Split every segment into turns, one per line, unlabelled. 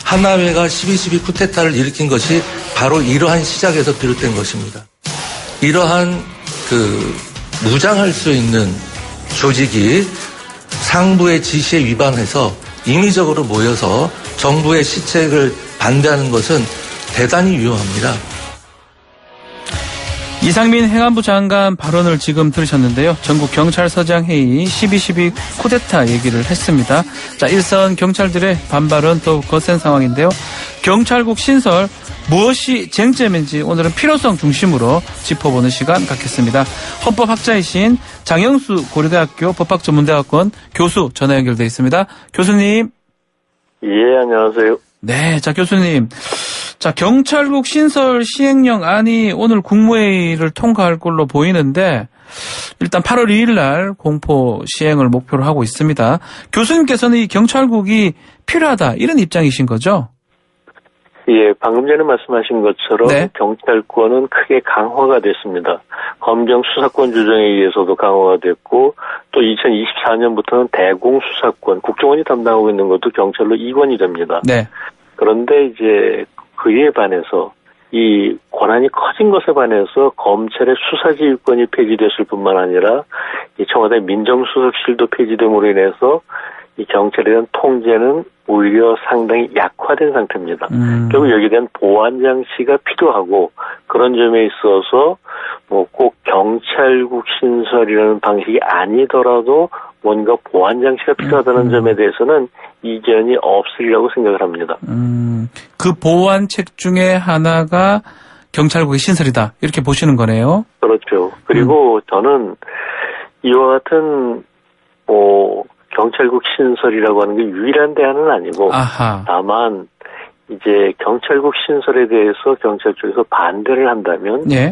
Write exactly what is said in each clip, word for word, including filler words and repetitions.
하나회가 십이 십이 쿠데타를 일으킨 것이 바로 이러한 시작에서 비롯된 것입니다. 이러한 그 무장할 수 있는 조직이 상부의 지시에 위반해서 임의적으로 모여서 정부의 시책을 반대하는 것은 대단히 위험합니다.
이상민 행안부 장관 발언을 지금 들으셨는데요. 전국 경찰서장 회의 십이 십이 쿠데타 얘기를 했습니다. 자, 일선 경찰들의 반발은 더욱 거센 상황인데요. 경찰국 신설 무엇이 쟁점인지 오늘은 필요성 중심으로 짚어보는 시간 갖겠습니다. 헌법학자이신 장영수 고려대학교 법학전문대학원 교수 전화 연결돼 있습니다. 교수님.
예, 안녕하세요.
네, 자 교수님. 자, 경찰국 신설 시행령 안이 오늘 국무회의를 통과할 걸로 보이는데 일단 팔월 이일 날 공포 시행을 목표로 하고 있습니다. 교수님께서는 이 경찰국이 필요하다 이런 입장이신 거죠?
예, 방금 전에 말씀하신 것처럼 네. 경찰권은 크게 강화가 됐습니다. 검경 수사권 조정에 의해서도 강화가 됐고 또 이천이십사 년부터는 대공수사권, 국정원이 담당하고 있는 것도 경찰로 이관이 됩니다. 네. 그런데 이제 그에 반해서 이 권한이 커진 것에 반해서 검찰의 수사지휘권이 폐지됐을 뿐만 아니라 이 청와대 민정수석실도 폐지됨으로 인해서 이 경찰에 대한 통제는 오히려 상당히 약화된 상태입니다. 음. 결국 여기에 대한 보완 장치가 필요하고 그런 점에 있어서 뭐 꼭 경찰국 신설이라는 방식이 아니더라도 뭔가 보완 장치가 필요하다는 음. 점에 대해서는 이견이 없으리라고 생각을 합니다.
음, 그 보완책 중에 하나가 경찰국의 신설이다 이렇게 보시는 거네요.
그렇죠. 그리고 음. 저는 이와 같은 뭐 경찰국 신설이라고 하는 게 유일한 대안은 아니고 아하. 다만 이제 경찰국 신설에 대해서 경찰 쪽에서 반대를 한다면 예.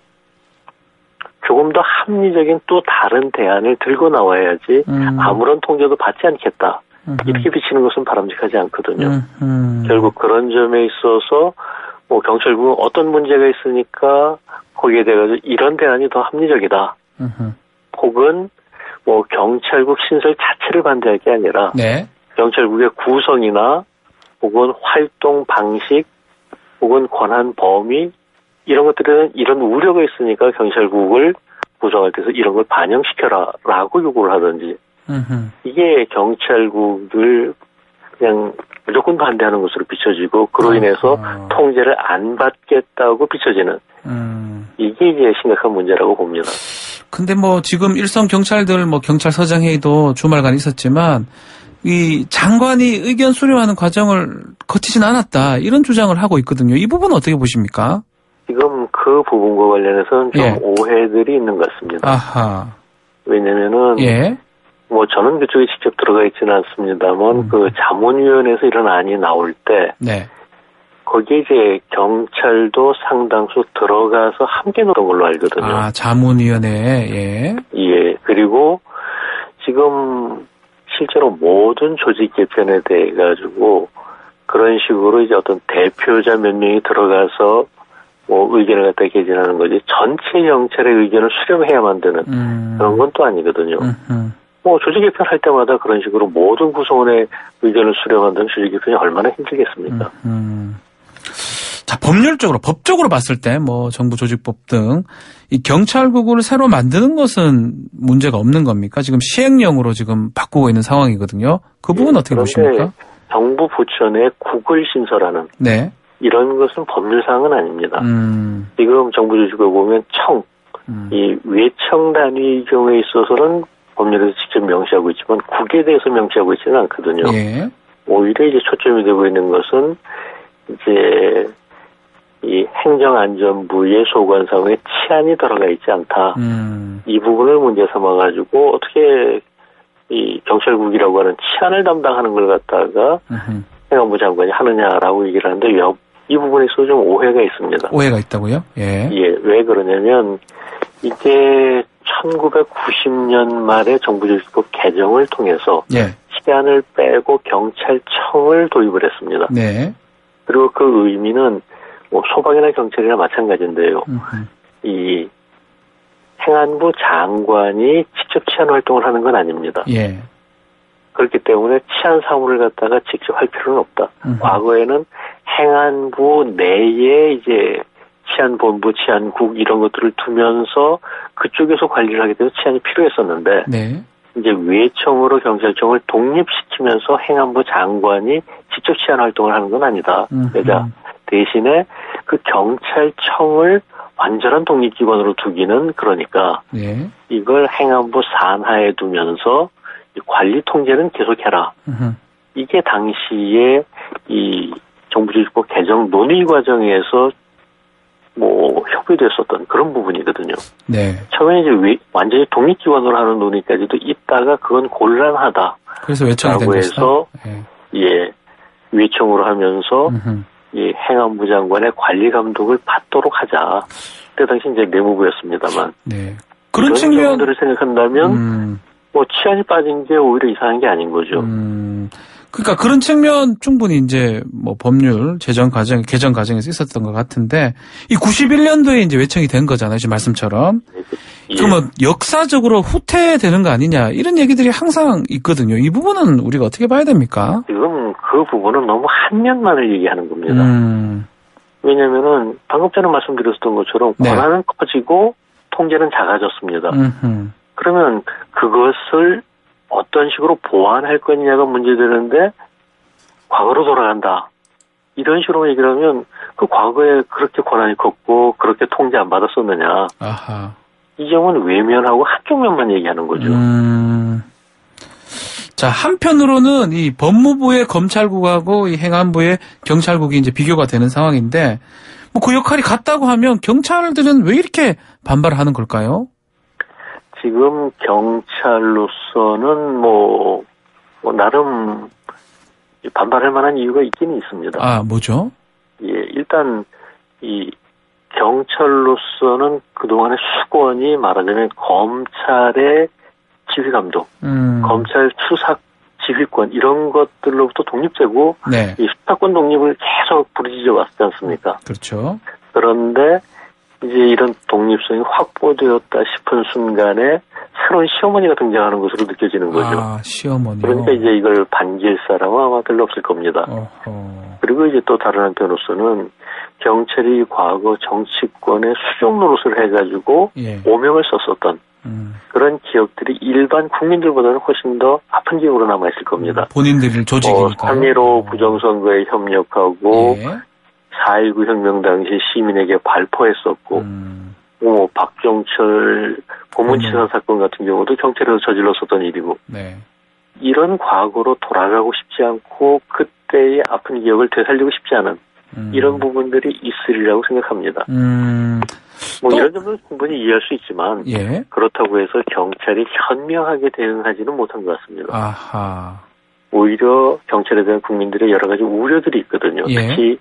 조금 더 합리적인 또 다른 대안을 들고 나와야지 음. 아무런 통제도 받지 않겠다. 음흠. 이렇게 비치는 것은 바람직하지 않거든요. 음흠. 결국 그런 점에 있어서 뭐 경찰국은 어떤 문제가 있으니까 거기에 대해서 이런 대안이 더 합리적이다. 음흠. 혹은 뭐 경찰국 신설 자체를 반대할 게 아니라 네. 경찰국의 구성이나 혹은 활동 방식 혹은 권한 범위 이런 것들은 이런 우려가 있으니까 경찰국을 구성할 때서 이런 걸 반영시켜라라고 요구를 하든지 음흠. 이게 경찰국을 그냥 무조건 반대하는 것으로 비춰지고 그로 인해서 아. 통제를 안 받겠다고 비춰지는 음. 이게 이제 심각한 문제라고 봅니다.
근데 뭐 지금 일선 경찰들 뭐 경찰서장 회의도 주말간 있었지만 이 장관이 의견 수렴하는 과정을 거치진 않았다 이런 주장을 하고 있거든요. 이 부분은 어떻게 보십니까?
지금 그 부분과 관련해서는 좀 예. 오해들이 있는 것 같습니다. 아하. 왜냐면은 예. 뭐 저는 그쪽에 직접 들어가 있지는 않습니다만 음. 그 자문위원회에서 이런 안이 나올 때 네. 거기에 이제 경찰도 상당수 들어가서 함께 노는 걸로 알거든요.
아, 자문위원회, 예.
예. 그리고 지금 실제로 모든 조직 개편에 대해 가지고 그런 식으로 이제 어떤 대표자 몇 명이 들어가서 뭐 의견을 갖다 개진하는 거지 전체 경찰의 의견을 수렴해야만 되는 음. 그런 건 또 아니거든요. 음흠. 뭐 조직 개편할 때마다 그런 식으로 모든 구성원의 의견을 수렴한다는 조직 개편이 얼마나 힘들겠습니까?
음흠. 자, 법률적으로, 법적으로 봤을 때, 뭐, 정부조직법 등, 이 경찰국을 새로 만드는 것은 문제가 없는 겁니까? 지금 시행령으로 지금 바꾸고 있는 상황이거든요. 그 부분 네, 어떻게 보십니까?
정부 부처내 국을 신설하는. 네. 이런 것은 법률사항은 아닙니다. 음. 지금 정부조직을 보면 청, 음. 이 외청 단위의 경우에 있어서는 법률에서 직접 명시하고 있지만 국에 대해서 명시하고 있지는 않거든요. 예. 오히려 이제 초점이 되고 있는 것은 이제 이 행정안전부의 소관사무에 치안이 들어가 있지 않다. 음. 이 부분을 문제 삼아가지고 어떻게 이 경찰국이라고 하는 치안을 담당하는 걸 갖다가 음흠. 행안부 장관이 하느냐라고 얘기를 하는데 이 부분에 있어서 좀 오해가 있습니다.
오해가 있다고요? 예.
예. 왜 그러냐면 이게 천구백구십 년 말에 정부조직법 개정을 통해서 예. 치안을 빼고 경찰청을 도입을 했습니다. 네. 그리고 그 의미는 뭐 소방이나 경찰이나 마찬가지인데요. 음흠. 이 행안부 장관이 직접 치안 활동을 하는 건 아닙니다. 예. 그렇기 때문에 치안 사무를 갖다가 직접 할 필요는 없다. 음. 과거에는 행안부 내에 이제 치안본부, 치안국 이런 것들을 두면서 그쪽에서 관리를 하게 돼서 치안이 필요했었는데
네.
이제 외청으로 경찰청을 독립시키면서 행안부 장관이 직접 치안 활동을 하는 건 아니다. 그러니까 대신에 그 경찰청을 완전한 독립기관으로 두기는 그러니까
네.
이걸 행안부 산하에 두면서 관리 통제는 계속해라.
음흠.
이게 당시에 이 정부조직법 개정 논의 과정에서 뭐 협의됐었던 그런 부분이거든요.
네.
처음에 이제 왜, 완전히 독립기관으로 하는 논의까지도 있다가 그건 곤란하다.
그래서 외청이 된
해서 네. 예 외청으로 하면서
음흠.
이 행안부 장관의 관리 감독을 받도록 하자. 그때 당시 이제 내무부였습니다만.
네. 그런 측면
점들을 생각한다면
음.
뭐 치안이 빠진 게 오히려 이상한 게 아닌 거죠.
음. 그러니까 그런 측면 충분히 이제 뭐 법률 제정 과정 개정 과정에서 있었던 것 같은데 이 구십일 년도에 이제 외청이 된 거잖아요, 지금 말씀처럼.
예.
그러면 역사적으로 후퇴되는 거 아니냐 이런 얘기들이 항상 있거든요. 이 부분은 우리가 어떻게 봐야 됩니까?
지금 그 부분은 너무 한 면만을 얘기하는 겁니다.
음.
왜냐면은 방금 전에 말씀드렸던 것처럼
네.
권한은 커지고 통제는 작아졌습니다.
음흠.
그러면 그것을 어떤 식으로 보완할 거냐가 문제되는데 과거로 돌아간다. 이런 식으로 얘기를 하면 그 과거에 그렇게 권한이 컸고 그렇게 통제 안 받았었느냐.
아하.
이 점은 외면하고 한쪽 면만 얘기하는 거죠.
음. 자, 한편으로는 이 법무부의 검찰국하고 이 행안부의 경찰국이 이제 비교가 되는 상황인데 뭐 그 역할이 같다고 하면 경찰들은 왜 이렇게 반발하는 걸까요?
지금 경찰로서는 뭐, 뭐 나름 반발할 만한 이유가 있기는 있습니다.
아, 뭐죠?
예, 일단 이 경찰로서는 그동안의 수권이 말하자면 검찰의 지휘감독,
음.
검찰 수사 지휘권 이런 것들로부터 독립되고
네.
이 수사권 독립을 계속 부르짖어 왔지 않습니까?
그렇죠.
그런데 이제 이런 독립성이 확보되었다 싶은 순간에 새로운 시어머니가 등장하는 것으로 느껴지는 거죠.
아, 시어머니요?
그러니까 이제 이걸 반길 사람은 아마 별로 없을 겁니다.
어허.
그리고 이제 또 다른 한편으로서는 경찰이 과거 정치권의 수종 노릇을 해가지고
예.
오명을 썼었던
음.
그런 기억들이 일반 국민들보다는 훨씬 더 아픈 기억으로 남아있을 겁니다.
본인들 조직이니까.
어, 삼 일오 부정선거에 협력하고
예.
사 일구 혁명 당시 시민에게 발포했었고
음.
뭐 박종철 고문치사 사건 같은 경우도 경찰에서 저질렀었던 일이고
네.
이런 과거로 돌아가고 싶지 않고 그때의 아픈 기억을 되살리고 싶지 않은
음.
이런 부분들이 있으리라고 생각합니다.
음.
뭐
또?
이런 점은 충분히 이해할 수 있지만
예.
그렇다고 해서 경찰이 현명하게 대응하지는 못한 것 같습니다.
아하.
오히려 경찰에 대한 국민들의 여러 가지 우려들이 있거든요.
예.
특히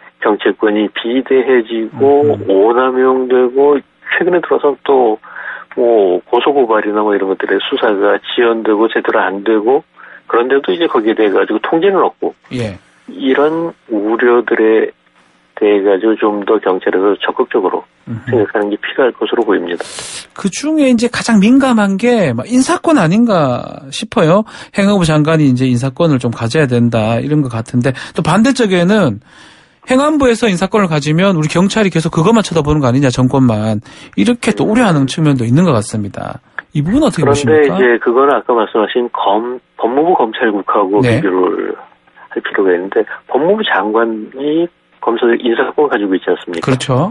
정치권이 비대해지고
음흠.
오남용되고 최근에 들어서 또 뭐 고소고발이나 뭐 이런 것들의 수사가 지연되고 제대로 안 되고 그런데도 이제 거기에 대해 가지고 통제는 없고
예.
이런 우려들에 대해 가지고 좀 더 경찰에서 적극적으로 음흠. 생각하는 게 필요할 것으로 보입니다.
그 중에 이제 가장 민감한 게 인사권 아닌가 싶어요. 행안부 장관이 이제 인사권을 좀 가져야 된다 이런 것 같은데 또 반대쪽에는 행안부에서 인사권을 가지면 우리 경찰이 계속 그것만 쳐다보는 거 아니냐 정권만 이렇게 또 우려하는 측면도 있는 것 같습니다. 이 부분 어떻게
그런데
보십니까?
이제 그거는 아까 말씀하신 검 법무부 검찰국하고
네.
비교를 할 필요가 있는데 법무부 장관이 검사들 인사권을 가지고 있지 않습니까?
그렇죠.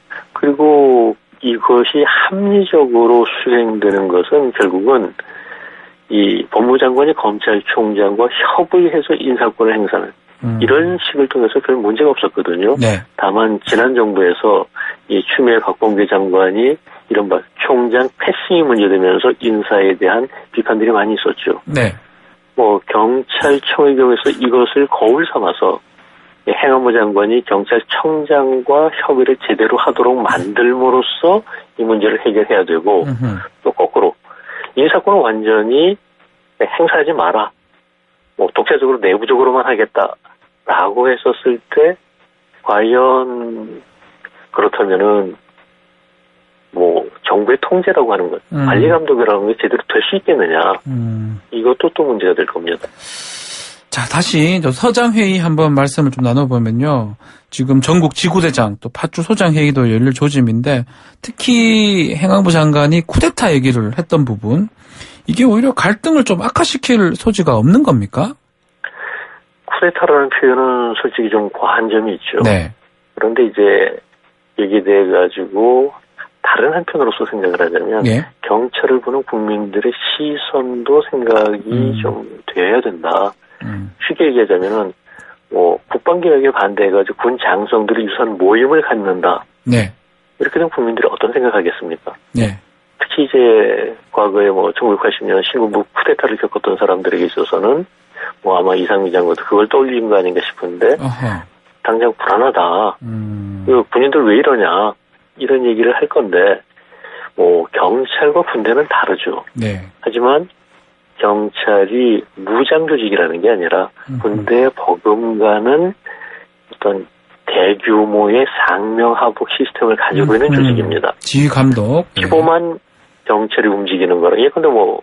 그리고 이것이 합리적으로 수행되는 것은 결국은 이 법무부 장관이 검찰총장과 협의해서 인사권을 행사하는 음. 이런 식을 통해서 별 문제가 없었거든요.
네.
다만 지난 정부에서 이 추미애 박범계 장관이 이른바 총장 패싱이 문제되면서 인사에 대한 비판들이 많이 있었죠.
네.
뭐 경찰청의 경우에서 이것을 거울 삼아서 행안부 장관이 경찰청장과 협의를 제대로 하도록 만들므로써 이 문제를 해결해야 되고 음흠. 또 거꾸로 인사권을 완전히 행사하지 마라. 뭐 독자적으로 내부적으로만 하겠다라고 했었을 때 과연 그렇다면은 뭐 정부의 통제라고 하는 것, 음. 관리 감독이라는 게 제대로 될 수 있겠느냐. 음. 이것도 또 문제가 될 겁니다.
자, 다시 서장회의 한번 말씀을 좀 나눠보면요. 지금 전국 지구대장 또 팥주 소장회의도 열릴 조짐인데 특히 행안부 장관이 쿠데타 얘기를 했던 부분, 이게 오히려 갈등을 좀 악화시킬 소지가 없는 겁니까?
쿠데타라는 표현은 솔직히 좀 과한 점이 있죠.
네.
그런데 이제 여기에 대해 가지고 다른 한편으로서 생각을 하자면 네. 경찰을 보는 국민들의 시선도 생각이 음. 좀 돼야 된다. 음. 쉽게 얘기하자면은 뭐 국방개혁에 반대해가지고 군 장성들이 유사한 모임을 갖는다.
네.
이렇게 되면 국민들이 어떤 생각하겠습니까?
네.
특히 이제 과거에 뭐 천구백팔십 년 신군부 쿠데타를 겪었던 사람들에게 있어서는 뭐 아마 이상미 장관도 그걸 떠올린 거 아닌가 싶은데
어허.
당장 불안하다.
음.
그 군인들 왜 이러냐 이런 얘기를 할 건데 뭐 경찰과 군대는 다르죠.
네.
하지만 경찰이 무장 조직이라는 게 아니라 군대에 버금가는 어떤 대규모의 상명하복 시스템을 가지고 있는 조직입니다.
지휘 감독.
십오만 경찰이 움직이는 거라. 예컨대 뭐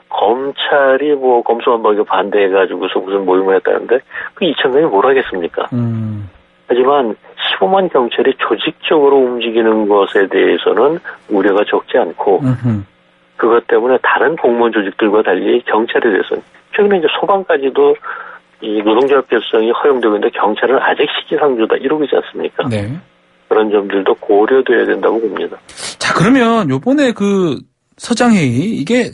검찰이 뭐 검수완박에 반대해가지고서 무슨 모임을 했다는데 그 이천 명이 뭘 하겠습니까?
음.
하지만 십오만 경찰이 조직적으로 움직이는 것에 대해서는 우려가 적지 않고
음흠.
그것 때문에 다른 공무원 조직들과 달리 경찰에 대해서는 최근에 이제 소방까지도 이 노동조합 결성이 허용되고 있는데 경찰은 아직 시기상조다 이러고 있지 않습니까?
네.
그런 점들도 고려돼야 된다고 봅니다.
자, 그러면 요번에 그 서장회의 이게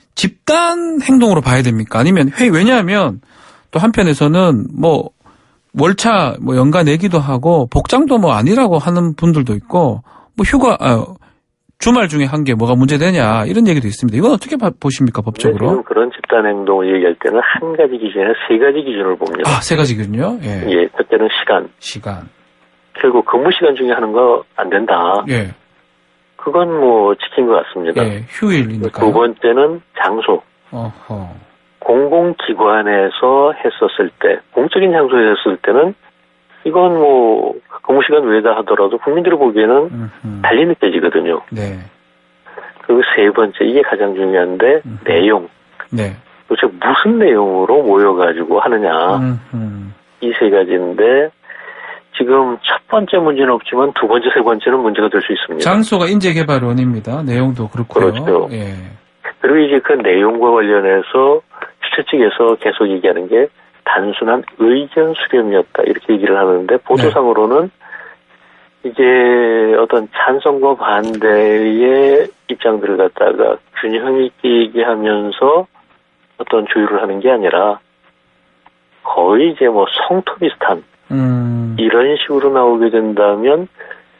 집단 행동으로 봐야 됩니까? 아니면 회의, 왜냐하면 또 한편에서는 뭐 월차 뭐 연가 내기도 하고 복장도 뭐 아니라고 하는 분들도 있고 뭐 휴가, 아, 주말 중에 한 게 뭐가 문제되냐 이런 얘기도 있습니다. 이건 어떻게 보십니까 법적으로?
지금 그런 집단 행동을 얘기할 때는 한 가지 기준이 아니라 세 가지 기준을 봅니다.
아, 세 가지 기준요? 예.
예, 첫째는 시간.
시간.
결국 근무 시간 중에 하는 거 안 된다.
예.
그건 뭐 지킨 것 같습니다.
예, 휴일이니까.
두 번째는 장소.
어허.
공공기관에서 했었을 때, 공적인 장소에 했을 때는 이건 뭐 근무 시간 외다 하더라도 국민들이 보기에는 음흠. 달리 느껴지거든요.
네.
그리고 세 번째, 이게 가장 중요한데 음흠. 내용.
네.
도대체 무슨 내용으로 모여가지고 하느냐. 이 세 가지인데 지금 첫 번째 문제는 없지만 두 번째, 세 번째는 문제가 될 수 있습니다.
장소가 인재개발원입니다. 내용도 그렇고요.
그렇죠.
예.
그리고 이제 그 내용과 관련해서 주최 측에서 계속 얘기하는 게 단순한 의견 수렴이었다 이렇게 얘기를 하는데 보도상으로는 네. 이제 어떤 찬성과 반대의 입장들을 갖다가 균형 있게 얘기하면서 어떤 조율을 하는 게 아니라 거의 이제 뭐 성토 비슷한
음.
이런 식으로 나오게 된다면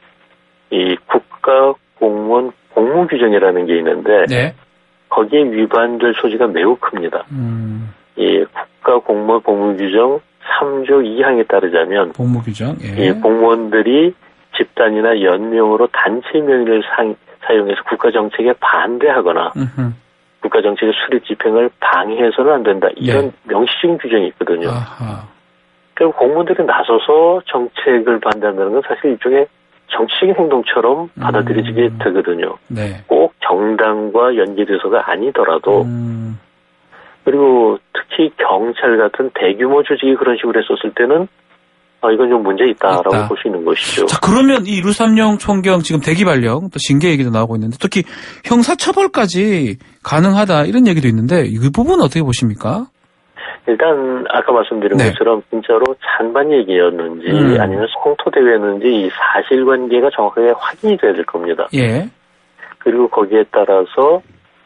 이 국가 공무원 공무 규정이라는 게 있는데
네.
거기에 위반될 소지가 매우 큽니다.
음.
이 국가 공무원 복무규정 삼 조 이 항에 따르자면
복무규정 예.
이 공무원들이 집단이나 연명으로 단체 명의를 상, 사용해서 국가 정책에 반대하거나
음흠.
국가 정책의 수립 집행을 방해해서는 안 된다. 이런 예. 명시적인 규정이 있거든요.
아하.
그리고 공무원들이 나서서 정책을 반대한다는 건 사실 일종의 정치적인 행동처럼 받아들여지게 음. 되거든요.
네.
꼭 정당과 연계돼서가 아니더라도
음.
그리고 특히 경찰 같은 대규모 조직이 그런 식으로 했었을 때는 아, 이건 좀 문제 있다라고 있다. 볼 수 있는 것이죠.
자, 그러면 이 류삼룡 총경 지금 대기발령 또 징계 얘기도 나오고 있는데 특히 형사처벌까지 가능하다 이런 얘기도 있는데 이 부분은 어떻게 보십니까?
일단 아까 말씀드린
네.
것처럼 진짜로 찬반 얘기였는지
음.
아니면 성토대회였는지 이 사실관계가 정확하게 확인이 돼야 될 겁니다.
예.
그리고 거기에 따라서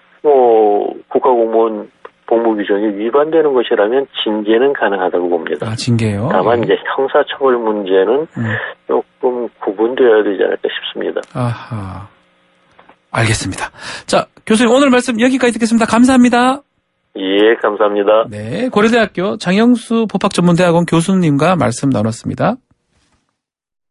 뭐 국가공무원 복무규정이 위반되는 것이라면 징계는 가능하다고 봅니다.
아, 징계요?
다만
예.
이제 형사처벌 문제는 음. 조금 구분되어야 되지 않을까 싶습니다.
아하. 알겠습니다. 자, 교수님 오늘 말씀 여기까지 듣겠습니다. 감사합니다.
예, 감사합니다.
네, 고려대학교 장영수 법학전문대학원 교수님과 말씀 나눴습니다.